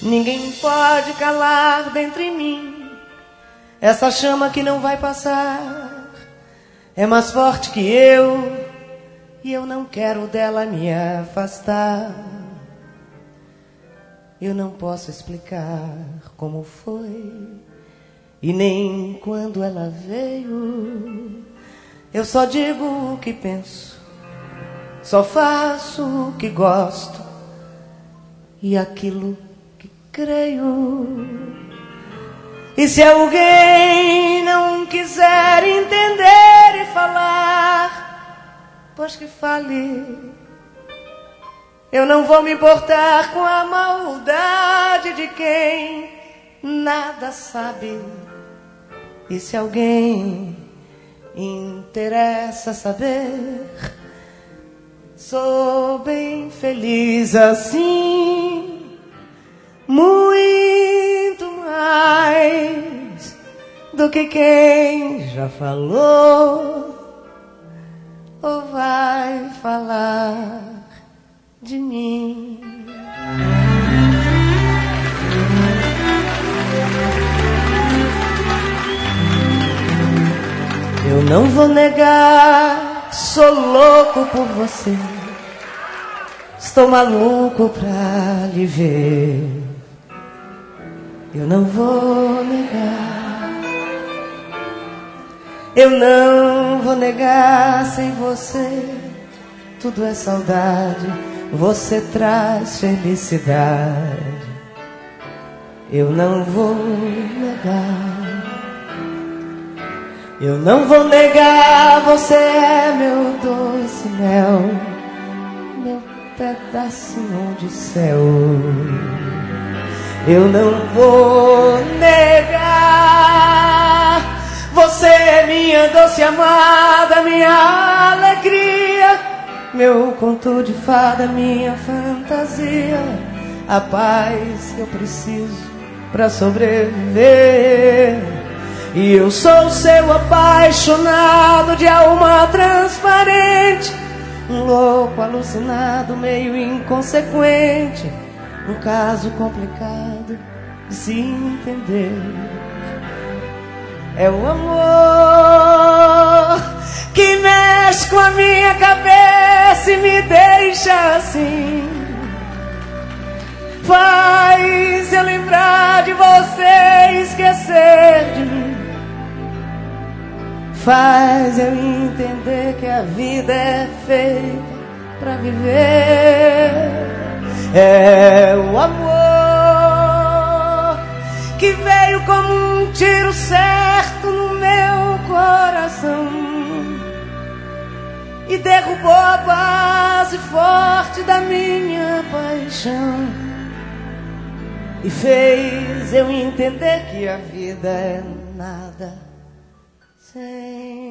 Ninguém pode calar dentro em mim essa chama que não vai passar. É mais forte que eu e eu não quero dela me afastar. Eu não posso explicar como foi e nem quando ela veio. Eu só digo o que penso, só faço o que gosto e aquilo que creio. E se alguém não quiser entender e falar, pois que fale. Eu não vou me importar com a maldade de quem nada sabe. E se alguém interessa saber, sou bem feliz assim, muito mais do que quem já falou ou vai falar de mim. Eu não vou negar, sou louco por você. Estou maluco pra lhe ver. Eu não vou negar. Eu não vou negar, sem você tudo é saudade. Você traz felicidade. Eu não vou negar. Eu não vou negar, você é meu doce mel, meu pedacinho de céu. Eu não vou negar, você é minha doce amada, minha alegria, meu conto de fada, minha fantasia, a paz que eu preciso pra sobreviver. E eu sou seu apaixonado de alma transparente, um louco alucinado, meio inconsequente, um caso complicado de se entender. É o amor que mexe com a minha cabeça e me deixa assim. Faz eu lembrar de você e esquecer de mim. Faz eu entender que a vida é feita pra viver. É o amor que veio como um tiro certo no meu coração e derrubou a base forte da minha paixão e fez eu entender que a vida é nada sem